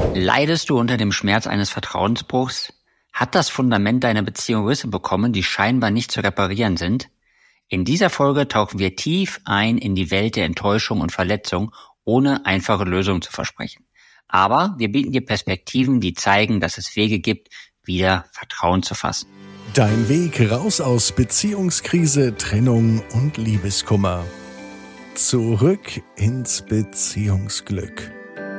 Leidest du unter dem Schmerz eines Vertrauensbruchs? Hat das Fundament deiner Beziehung Risse bekommen, die scheinbar nicht zu reparieren sind? In dieser Folge tauchen wir tief ein in die Welt der Enttäuschung und Verletzung, ohne einfache Lösungen zu versprechen. Aber wir bieten dir Perspektiven, die zeigen, dass es Wege gibt, wieder Vertrauen zu fassen. Dein Weg raus aus Beziehungskrise, Trennung und Liebeskummer. Zurück ins Beziehungsglück.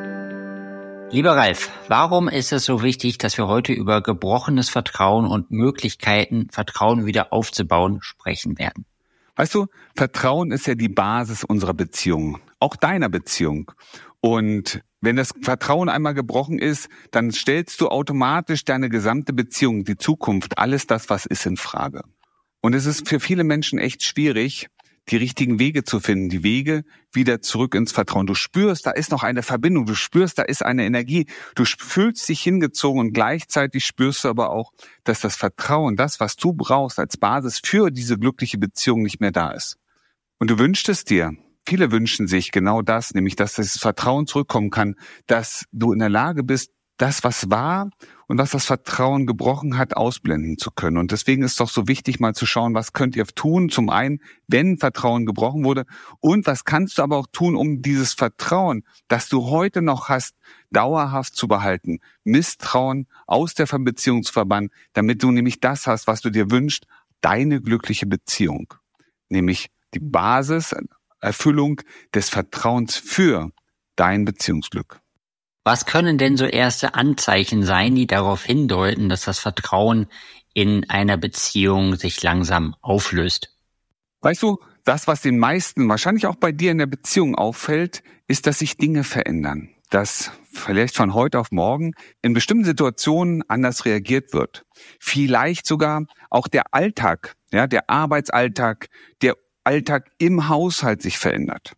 Lieber Ralf, warum ist es so wichtig, dass wir heute über gebrochenes Vertrauen und Möglichkeiten, Vertrauen wieder aufzubauen, sprechen werden? Weißt du, Vertrauen ist ja die Basis unserer Beziehung, auch deiner Beziehung. Und wenn das Vertrauen einmal gebrochen ist, dann stellst du automatisch deine gesamte Beziehung, die Zukunft, alles das, was ist, in Frage. Und es ist für viele Menschen echt schwierig, die richtigen Wege zu finden, die Wege wieder zurück ins Vertrauen. Du spürst, da ist noch eine Verbindung, du spürst, da ist eine Energie, du fühlst dich hingezogen und gleichzeitig spürst du aber auch, dass das Vertrauen, das, was du brauchst als Basis für diese glückliche Beziehung, nicht mehr da ist. Und du wünschst es dir. Viele wünschen sich genau das, nämlich, dass das Vertrauen zurückkommen kann, dass du in der Lage bist, das, was war und was das Vertrauen gebrochen hat, ausblenden zu können. Und deswegen ist es doch so wichtig, mal zu schauen, was könnt ihr tun, zum einen, wenn Vertrauen gebrochen wurde, und was kannst du aber auch tun, um dieses Vertrauen, das du heute noch hast, dauerhaft zu behalten. Misstrauen aus der Beziehung zu verbannen, damit du nämlich das hast, was du dir wünschst, deine glückliche Beziehung. Nämlich die Basis, Erfüllung des Vertrauens für dein Beziehungsglück. Was können denn so erste Anzeichen sein, die darauf hindeuten, dass das Vertrauen in einer Beziehung sich langsam auflöst? Weißt du, das, was den meisten, wahrscheinlich auch bei dir in der Beziehung auffällt, ist, dass sich Dinge verändern. Dass vielleicht von heute auf morgen in bestimmten Situationen anders reagiert wird. Vielleicht sogar auch der Alltag, ja, der Arbeitsalltag, der Alltag im Haushalt sich verändert.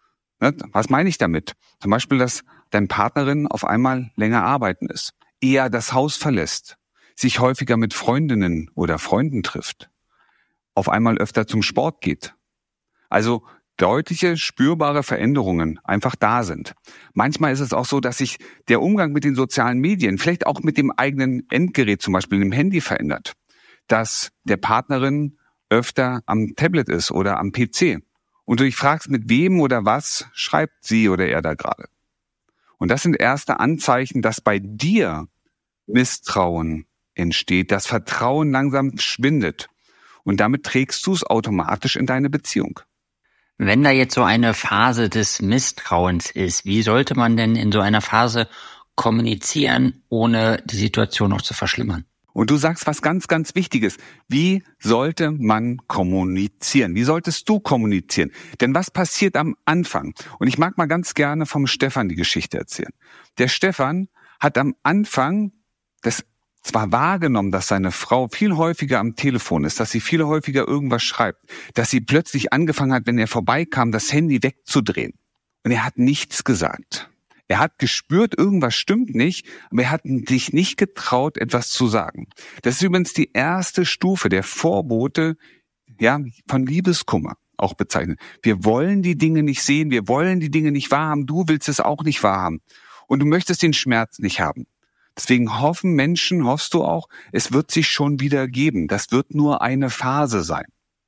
Was meine ich damit? Zum Beispiel, dass deine Partnerin auf einmal länger arbeiten ist, eher das Haus verlässt, sich häufiger mit Freundinnen oder Freunden trifft, auf einmal öfter zum Sport geht. Also deutliche, spürbare Veränderungen einfach da sind. Manchmal ist es auch so, dass sich der Umgang mit den sozialen Medien, vielleicht auch mit dem eigenen Endgerät, zum Beispiel dem Handy, verändert. Dass der Partnerin öfter am Tablet ist oder am PC. Und du dich fragst, mit wem oder was schreibt sie oder er da gerade. Und das sind erste Anzeichen, dass bei dir Misstrauen entsteht, dass Vertrauen langsam schwindet. Und damit trägst du es automatisch in deine Beziehung. Wenn da jetzt so eine Phase des Misstrauens ist, wie sollte man denn in so einer Phase kommunizieren, ohne die Situation noch zu verschlimmern? Und du sagst was ganz, ganz Wichtiges. Wie sollte man kommunizieren? Wie solltest du kommunizieren? Denn was passiert am Anfang? Und ich mag mal ganz gerne vom Stefan die Geschichte erzählen. Der Stefan hat am Anfang das zwar wahrgenommen, dass seine Frau viel häufiger am Telefon ist, dass sie viel häufiger irgendwas schreibt, dass sie plötzlich angefangen hat, wenn er vorbeikam, das Handy wegzudrehen. Und er hat nichts gesagt. Er hat gespürt, irgendwas stimmt nicht, aber er hat sich nicht getraut, etwas zu sagen. Das ist übrigens die erste Stufe, der Vorbote, ja, von Liebeskummer auch bezeichnet. Wir wollen die Dinge nicht sehen, wir wollen die Dinge nicht wahrhaben, du willst es auch nicht wahrhaben. Und du möchtest den Schmerz nicht haben. Deswegen hoffen Menschen, hoffst du auch, es wird sich schon wieder geben. Das wird nur eine Phase sein.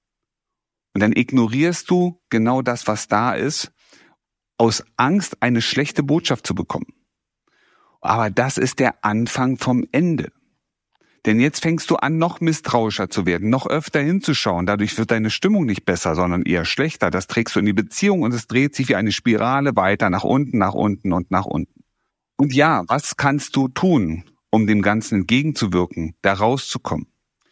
Und dann ignorierst du genau das, was da ist, aus Angst, eine schlechte Botschaft zu bekommen. Aber das ist der Anfang vom Ende. Denn jetzt fängst du an, noch misstrauischer zu werden, noch öfter hinzuschauen. Dadurch wird deine Stimmung nicht besser, sondern eher schlechter. Das trägst du in die Beziehung und es dreht sich wie eine Spirale weiter nach unten, nach unten und nach unten. Und ja, was kannst du tun, um dem Ganzen entgegenzuwirken, da rauszukommen?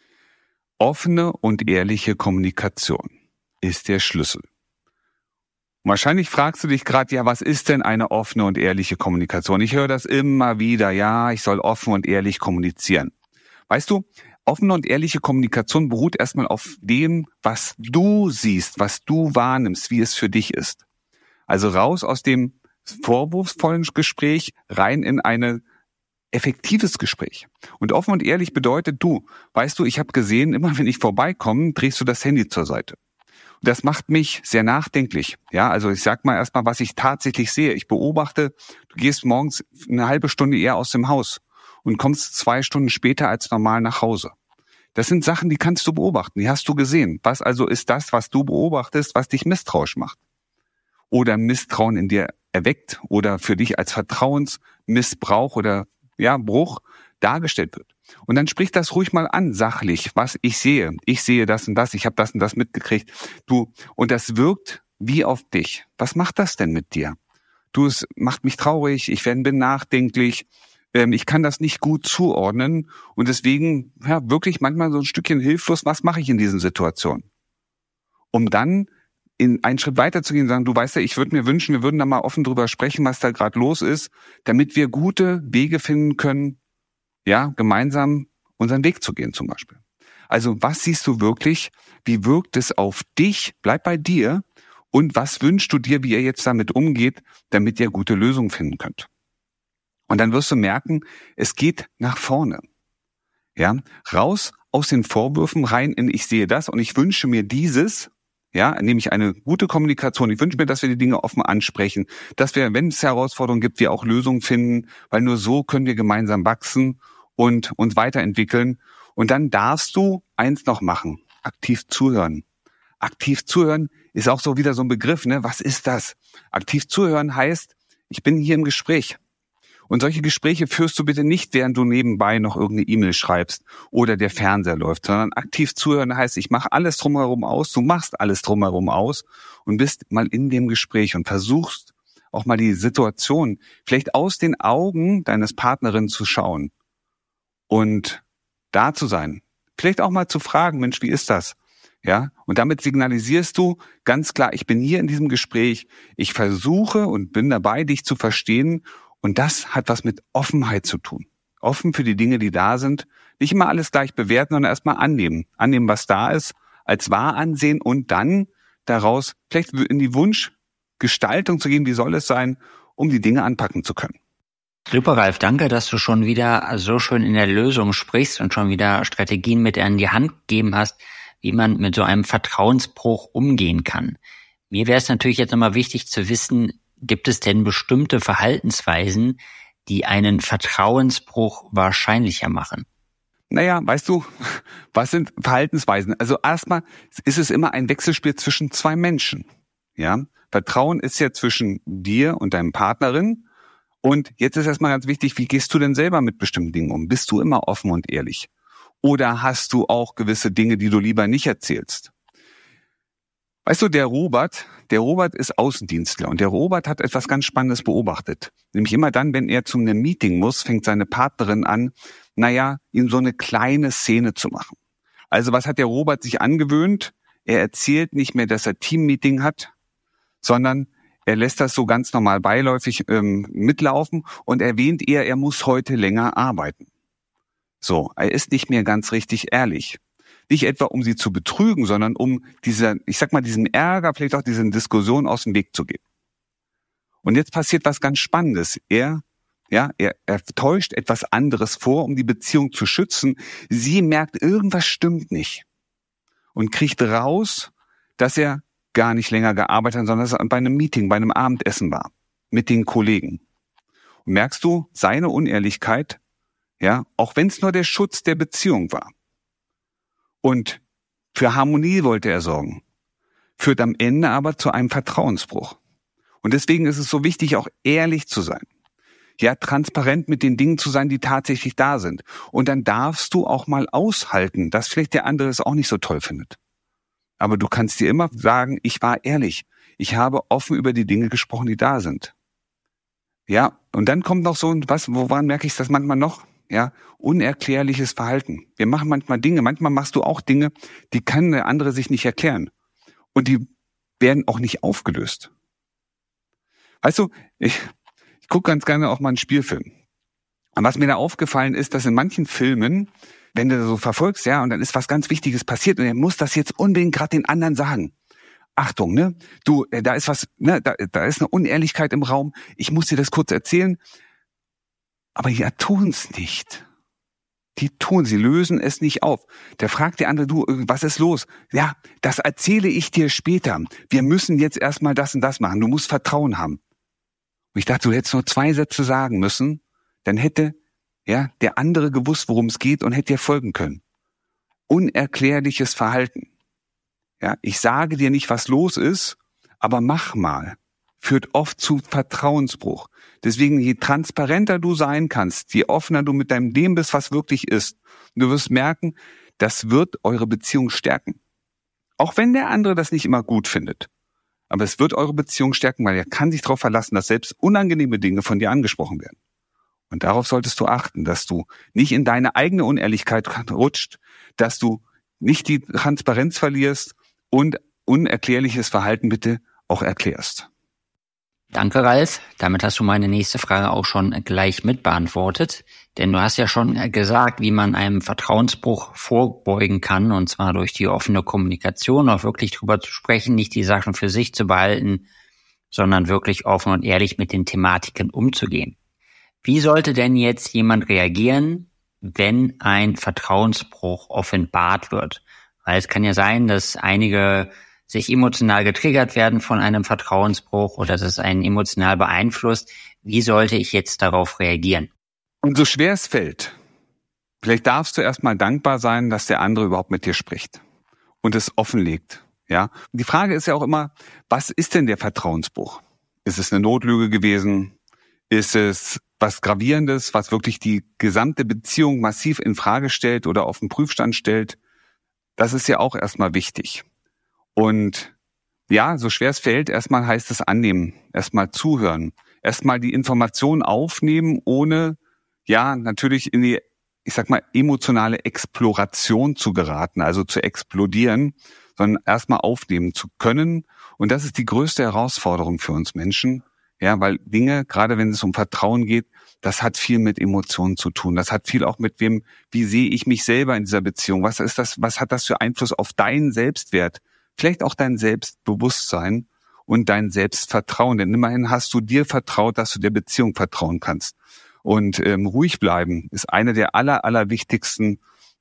Offene und ehrliche Kommunikation ist der Schlüssel. Wahrscheinlich fragst du dich gerade, ja, was ist denn eine offene und ehrliche Kommunikation? Ich höre das immer wieder, ja, ich soll offen und ehrlich kommunizieren. Weißt du, offene und ehrliche Kommunikation beruht erstmal auf dem, was du siehst, was du wahrnimmst, wie es für dich ist. Also raus aus dem vorwurfsvollen Gespräch, rein in ein effektives Gespräch. Und offen und ehrlich bedeutet, weißt du, ich habe gesehen, immer wenn ich vorbeikomme, drehst du das Handy zur Seite. Das macht mich sehr nachdenklich. Ja, also ich sag mal erstmal, was ich tatsächlich sehe. Ich beobachte, du gehst morgens eine halbe Stunde eher aus dem Haus und kommst 2 Stunden später als normal nach Hause. Das sind Sachen, die kannst du beobachten, die hast du gesehen. Was also ist das, was du beobachtest, was dich misstrauisch macht? Oder Misstrauen in dir erweckt oder für dich als Vertrauensmissbrauch oder Bruch dargestellt wird. Und dann sprich das ruhig mal an, sachlich, was ich sehe. Ich sehe das und das, ich habe das und das mitgekriegt. Und das wirkt wie auf dich. Was macht das denn mit dir? Es macht mich traurig, ich bin nachdenklich, ich kann das nicht gut zuordnen und deswegen wirklich manchmal so ein Stückchen hilflos, was mache ich in diesen Situationen? Um dann in einen Schritt weiter zu gehen und sagen, du weißt ja, ich würde mir wünschen, wir würden da mal offen drüber sprechen, was da gerade los ist, damit wir gute Wege finden können, gemeinsam unseren Weg zu gehen zum Beispiel. Also was siehst du wirklich? Wie wirkt es auf dich? Bleib bei dir. Und was wünschst du dir, wie ihr jetzt damit umgeht, damit ihr gute Lösungen finden könnt? Und dann wirst du merken, es geht nach vorne. Ja, raus aus den Vorwürfen, rein in ich sehe das und ich wünsche mir dieses, nämlich eine gute Kommunikation. Ich wünsche mir, dass wir die Dinge offen ansprechen, dass wir, wenn es Herausforderungen gibt, wir auch Lösungen finden, weil nur so können wir gemeinsam wachsen und uns weiterentwickeln. Und dann darfst du eins noch machen, aktiv zuhören. Aktiv zuhören ist auch so wieder so ein Begriff, ne? Was ist das? Aktiv zuhören heißt, ich bin hier im Gespräch. Und solche Gespräche führst du bitte nicht, während du nebenbei noch irgendeine E-Mail schreibst oder der Fernseher läuft, sondern aktiv zuhören heißt, ich mache alles drumherum aus, du machst alles drumherum aus und bist mal in dem Gespräch und versuchst auch mal die Situation vielleicht aus den Augen deines Partnerin zu schauen und da zu sein. Vielleicht auch mal zu fragen, Mensch, wie ist das? Ja, und damit signalisierst du ganz klar, ich bin hier in diesem Gespräch, ich versuche und bin dabei, dich zu verstehen. Und das hat was mit Offenheit zu tun. Offen für die Dinge, die da sind. Nicht immer alles gleich bewerten, sondern erstmal annehmen. Annehmen, was da ist, als wahr ansehen und dann daraus vielleicht in die Wunschgestaltung zu gehen, wie soll es sein, um die Dinge anpacken zu können. Super, Ralf, danke, dass du schon wieder so schön in der Lösung sprichst und schon wieder Strategien mit an die Hand gegeben hast, wie man mit so einem Vertrauensbruch umgehen kann. Mir wäre es natürlich jetzt nochmal wichtig zu wissen, gibt es denn bestimmte Verhaltensweisen, die einen Vertrauensbruch wahrscheinlicher machen? Naja, weißt du, was sind Verhaltensweisen? Also erstmal ist es immer ein Wechselspiel zwischen 2 Menschen. Ja, Vertrauen ist ja zwischen dir und deinem Partnerin. Und jetzt ist erstmal ganz wichtig, wie gehst du denn selber mit bestimmten Dingen um? Bist du immer offen und ehrlich? Oder hast du auch gewisse Dinge, die du lieber nicht erzählst? Weißt du, der Robert ist Außendienstler und der Robert hat etwas ganz Spannendes beobachtet. Nämlich immer dann, wenn er zu einem Meeting muss, fängt seine Partnerin an, ihm so eine kleine Szene zu machen. Also was hat der Robert sich angewöhnt? Er erzählt nicht mehr, dass er Teammeeting hat, sondern er lässt das so ganz normal beiläufig mitlaufen und erwähnt eher, er muss heute länger arbeiten. So, er ist nicht mehr ganz richtig ehrlich. Nicht etwa, um sie zu betrügen, sondern um diesem Ärger, vielleicht auch diesen Diskussionen aus dem Weg zu gehen. Und jetzt passiert was ganz Spannendes. Er täuscht etwas anderes vor, um die Beziehung zu schützen. Sie merkt, irgendwas stimmt nicht. Und kriegt raus, dass er gar nicht länger gearbeitet hat, sondern dass er bei einem Meeting, bei einem Abendessen war. Mit den Kollegen. Und merkst du, seine Unehrlichkeit, auch wenn es nur der Schutz der Beziehung war. Und für Harmonie wollte er sorgen, führt am Ende aber zu einem Vertrauensbruch. Und deswegen ist es so wichtig, auch ehrlich zu sein. Ja, transparent mit den Dingen zu sein, die tatsächlich da sind. Und dann darfst du auch mal aushalten, dass vielleicht der andere es auch nicht so toll findet. Aber du kannst dir immer sagen, ich war ehrlich. Ich habe offen über die Dinge gesprochen, die da sind. Ja, und dann kommt noch so woran merke ich das manchmal noch? Ja, unerklärliches Verhalten. Wir machen manchmal Dinge, manchmal machst du auch Dinge, die kann der andere sich nicht erklären. Und die werden auch nicht aufgelöst. Weißt du, ich gucke ganz gerne auch mal einen Spielfilm. Und was mir da aufgefallen ist, dass in manchen Filmen, wenn du so verfolgst, und dann ist was ganz Wichtiges passiert und er muss das jetzt unbedingt gerade den anderen sagen. Achtung, ne? Du, da ist was, ne? Da ist eine Unehrlichkeit im Raum. Ich muss dir das kurz erzählen. Aber ja, tun's nicht. sie lösen es nicht auf. Der fragt der andere, du, was ist los? Ja, das erzähle ich dir später. Wir müssen jetzt erstmal das und das machen. Du musst Vertrauen haben. Und ich dachte, du hättest nur 2 Sätze sagen müssen, dann hätte der andere gewusst, worum es geht und hätte dir folgen können. Unerklärliches Verhalten. Ja, ich sage dir nicht, was los ist, aber mach mal. Führt oft zu Vertrauensbruch. Deswegen, je transparenter du sein kannst, je offener du mit deinem Leben bist, was wirklich ist, du wirst merken, das wird eure Beziehung stärken. Auch wenn der andere das nicht immer gut findet. Aber es wird eure Beziehung stärken, weil er kann sich darauf verlassen, dass selbst unangenehme Dinge von dir angesprochen werden. Und darauf solltest du achten, dass du nicht in deine eigene Unehrlichkeit rutscht, dass du nicht die Transparenz verlierst und unerklärliches Verhalten bitte auch erklärst. Danke, Ralf. Damit hast du meine nächste Frage auch schon gleich mitbeantwortet. Denn du hast ja schon gesagt, wie man einem Vertrauensbruch vorbeugen kann, und zwar durch die offene Kommunikation, auch wirklich drüber zu sprechen, nicht die Sachen für sich zu behalten, sondern wirklich offen und ehrlich mit den Thematiken umzugehen. Wie sollte denn jetzt jemand reagieren, wenn ein Vertrauensbruch offenbart wird? Weil es kann ja sein, dass einige sich emotional getriggert werden von einem Vertrauensbruch oder dass es einen emotional beeinflusst. Wie sollte ich jetzt darauf reagieren? Und so schwer es fällt, vielleicht darfst du erstmal dankbar sein, dass der andere überhaupt mit dir spricht und es offenlegt. Ja? Die Frage ist ja auch immer, was ist denn der Vertrauensbruch? Ist es eine Notlüge gewesen? Ist es was Gravierendes, was wirklich die gesamte Beziehung massiv in Frage stellt oder auf den Prüfstand stellt? Das ist ja auch erstmal wichtig. Und ja, so schwer es fällt, erstmal heißt es annehmen, erstmal zuhören, erstmal die Information aufnehmen, ohne natürlich in die, emotionale Exploration zu geraten, also zu explodieren, sondern erstmal aufnehmen zu können. Und das ist die größte Herausforderung für uns Menschen, weil Dinge, gerade wenn es um Vertrauen geht, das hat viel mit Emotionen zu tun. Das hat viel auch mit wie sehe ich mich selber in dieser Beziehung? Was hat das für Einfluss auf deinen Selbstwert? Vielleicht auch dein Selbstbewusstsein und dein Selbstvertrauen. Denn immerhin hast du dir vertraut, dass du der Beziehung vertrauen kannst. Und ruhig bleiben ist eine der allerwichtigsten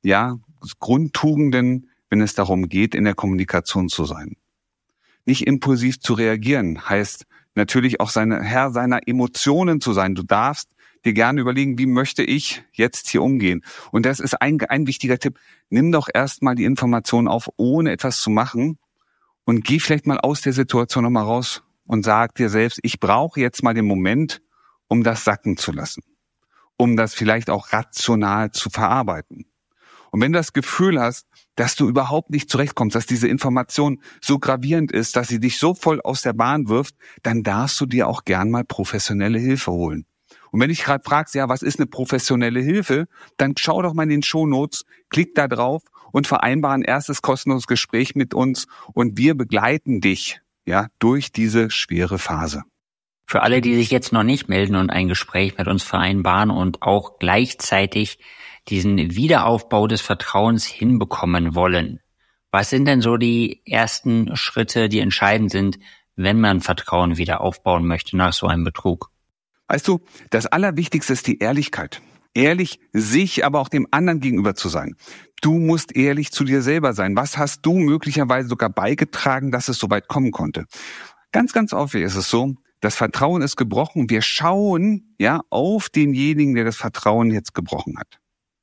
Grundtugenden, wenn es darum geht, in der Kommunikation zu sein. Nicht impulsiv zu reagieren heißt natürlich auch Herr seiner Emotionen zu sein. Du darfst dir gerne überlegen, wie möchte ich jetzt hier umgehen? Und das ist ein wichtiger Tipp. Nimm doch erstmal die Information auf, ohne etwas zu machen. Und geh vielleicht mal aus der Situation nochmal raus und sag dir selbst, ich brauche jetzt mal den Moment, um das sacken zu lassen. Um das vielleicht auch rational zu verarbeiten. Und wenn du das Gefühl hast, dass du überhaupt nicht zurechtkommst, dass diese Information so gravierend ist, dass sie dich so voll aus der Bahn wirft, dann darfst du dir auch gern mal professionelle Hilfe holen. Und wenn dich gerade fragst, was ist eine professionelle Hilfe, dann schau doch mal in den Shownotes, klick da drauf und vereinbare ein erstes kostenloses Gespräch mit uns und wir begleiten dich durch diese schwere Phase. Für alle, die sich jetzt noch nicht melden und ein Gespräch mit uns vereinbaren und auch gleichzeitig diesen Wiederaufbau des Vertrauens hinbekommen wollen, was sind denn so die ersten Schritte, die entscheidend sind, wenn man Vertrauen wieder aufbauen möchte nach so einem Betrug? Weißt du, das Allerwichtigste ist die Ehrlichkeit. Ehrlich sich, aber auch dem anderen gegenüber zu sein. Du musst ehrlich zu dir selber sein. Was hast du möglicherweise sogar beigetragen, dass es so weit kommen konnte? Ganz, ganz häufig ist es so, das Vertrauen ist gebrochen. Wir schauen auf denjenigen, der das Vertrauen jetzt gebrochen hat.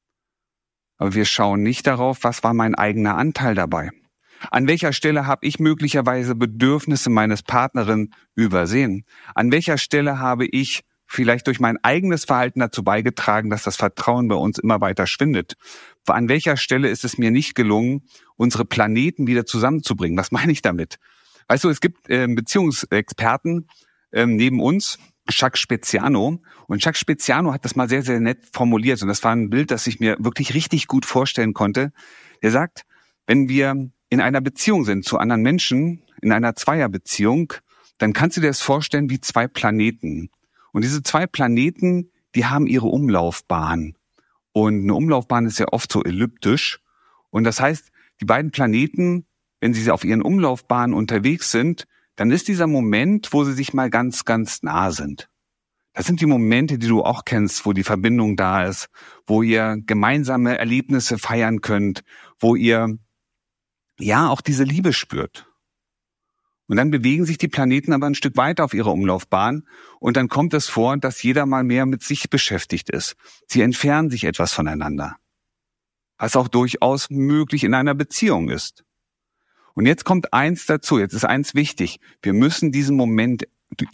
Aber wir schauen nicht darauf, was war mein eigener Anteil dabei. An welcher Stelle habe ich möglicherweise Bedürfnisse meines Partnerin übersehen? An welcher Stelle habe ich vielleicht durch mein eigenes Verhalten dazu beigetragen, dass das Vertrauen bei uns immer weiter schwindet? An welcher Stelle ist es mir nicht gelungen, unsere Planeten wieder zusammenzubringen? Was meine ich damit? Weißt du, es gibt Beziehungsexperten neben uns, Jacques Speziano. Und Jacques Speziano hat das mal sehr, sehr nett formuliert. Und das war ein Bild, das ich mir wirklich richtig gut vorstellen konnte. Er sagt, wenn wir in einer Beziehung sind zu anderen Menschen, in einer Zweierbeziehung, dann kannst du dir das vorstellen wie 2 Planeten. Und diese 2 Planeten, die haben ihre Umlaufbahn. Und eine Umlaufbahn ist ja oft so elliptisch. Und das heißt, die beiden Planeten, wenn sie auf ihren Umlaufbahnen unterwegs sind, dann ist dieser Moment, wo sie sich mal ganz, ganz nah sind. Das sind die Momente, die du auch kennst, wo die Verbindung da ist, wo ihr gemeinsame Erlebnisse feiern könnt, wo ihr ja auch diese Liebe spürt. Und dann bewegen sich die Planeten aber ein Stück weiter auf ihrer Umlaufbahn und dann kommt es vor, dass jeder mal mehr mit sich beschäftigt ist. Sie entfernen sich etwas voneinander, was auch durchaus möglich in einer Beziehung ist. Und jetzt kommt eins dazu, jetzt ist eins wichtig. Ihr müsst diesen Moment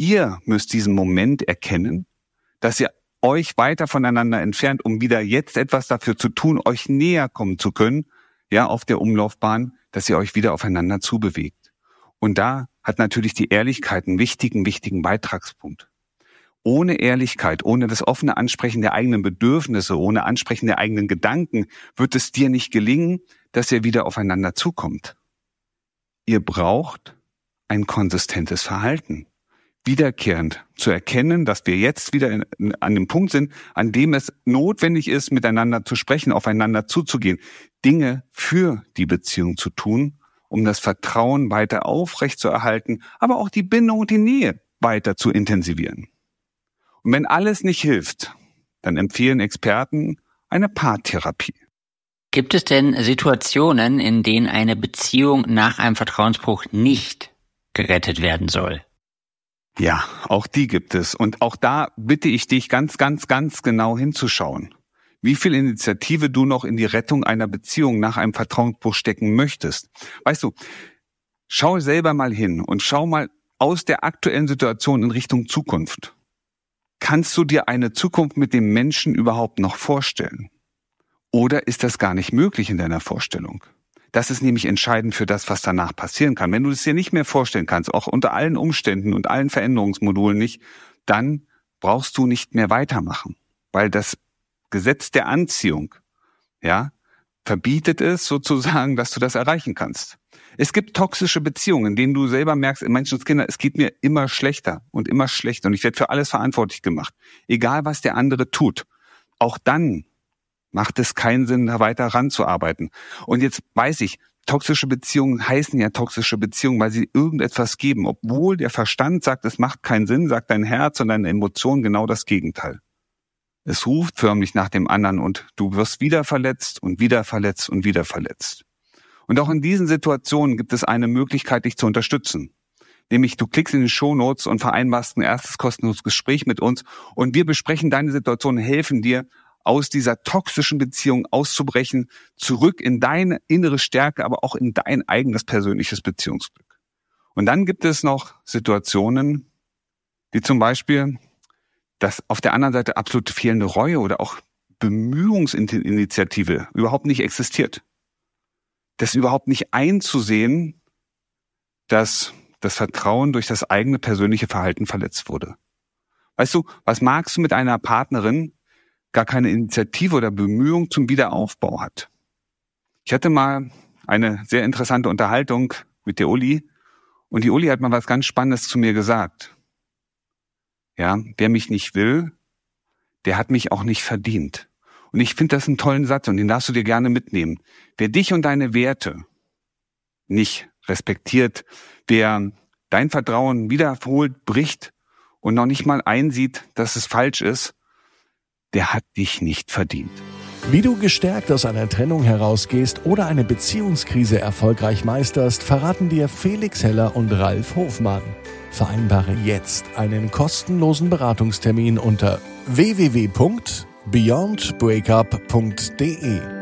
erkennen, dass ihr euch weiter voneinander entfernt, um wieder jetzt etwas dafür zu tun, euch näher kommen zu können, ja, auf der Umlaufbahn, dass ihr euch wieder aufeinander zubewegt. Und da hat natürlich die Ehrlichkeit einen wichtigen Beitragspunkt. Ohne Ehrlichkeit, ohne das offene Ansprechen der eigenen Bedürfnisse, ohne Ansprechen der eigenen Gedanken, wird es dir nicht gelingen, dass ihr wieder aufeinander zukommt. Ihr braucht ein konsistentes Verhalten. Wiederkehrend zu erkennen, dass wir jetzt wieder an dem Punkt sind, an dem es notwendig ist, miteinander zu sprechen, aufeinander zuzugehen, Dinge für die Beziehung zu tun, um das Vertrauen weiter aufrechtzuerhalten, aber auch die Bindung und die Nähe weiter zu intensivieren. Und wenn alles nicht hilft, dann empfehlen Experten eine Paartherapie. Gibt es denn Situationen, in denen eine Beziehung nach einem Vertrauensbruch nicht gerettet werden soll? Ja, auch die gibt es. Und auch da bitte ich dich, ganz genau hinzuschauen. Wie viel Initiative du noch in die Rettung einer Beziehung nach einem Vertrauensbruch stecken möchtest. Weißt du, schau selber mal hin und schau mal aus der aktuellen Situation in Richtung Zukunft. Kannst du dir eine Zukunft mit dem Menschen überhaupt noch vorstellen? Oder ist das gar nicht möglich in deiner Vorstellung? Das ist nämlich entscheidend für das, was danach passieren kann. Wenn du es dir nicht mehr vorstellen kannst, auch unter allen Umständen und allen Veränderungsmodulen nicht, dann brauchst du nicht mehr weitermachen, weil das Gesetz der Anziehung, ja, verbietet es sozusagen, dass du das erreichen kannst. Es gibt toxische Beziehungen, in denen du selber merkst, Menschenskinder, es geht mir immer schlechter und ich werde für alles verantwortlich gemacht. Egal, was der andere tut. Auch dann macht es keinen Sinn, da weiter ranzuarbeiten. Und jetzt weiß ich, toxische Beziehungen heißen ja toxische Beziehungen, weil sie irgendetwas geben. Obwohl der Verstand sagt, es macht keinen Sinn, sagt dein Herz und deine Emotionen genau das Gegenteil. Es ruft förmlich nach dem anderen und du wirst wieder verletzt und wieder verletzt und wieder verletzt. Und auch in diesen Situationen gibt es eine Möglichkeit, dich zu unterstützen. Nämlich du klickst in die Shownotes und vereinbarst ein erstes kostenloses Gespräch mit uns und wir besprechen deine Situation, helfen dir, aus dieser toxischen Beziehung auszubrechen, zurück in deine innere Stärke, aber auch in dein eigenes persönliches Beziehungsglück. Und dann gibt es noch Situationen, wie zum Beispiel, dass auf der anderen Seite absolut fehlende Reue oder auch Bemühungsinitiative überhaupt nicht existiert. Das überhaupt nicht einzusehen, dass das Vertrauen durch das eigene persönliche Verhalten verletzt wurde. Weißt du, was magst du mit einer Partnerin, gar keine Initiative oder Bemühung zum Wiederaufbau hat? Ich hatte mal eine sehr interessante Unterhaltung mit der Uli und die Uli hat mal was ganz Spannendes zu mir gesagt. Ja, wer mich nicht will, der hat mich auch nicht verdient. Und ich finde das einen tollen Satz und den darfst du dir gerne mitnehmen. Wer dich und deine Werte nicht respektiert, wer dein Vertrauen wiederholt bricht und noch nicht mal einsieht, dass es falsch ist, der hat dich nicht verdient. Wie du gestärkt aus einer Trennung herausgehst oder eine Beziehungskrise erfolgreich meisterst, verraten dir Felix Heller und Ralf Hofmann. Vereinbare jetzt einen kostenlosen Beratungstermin unter www.beyondbreakup.de.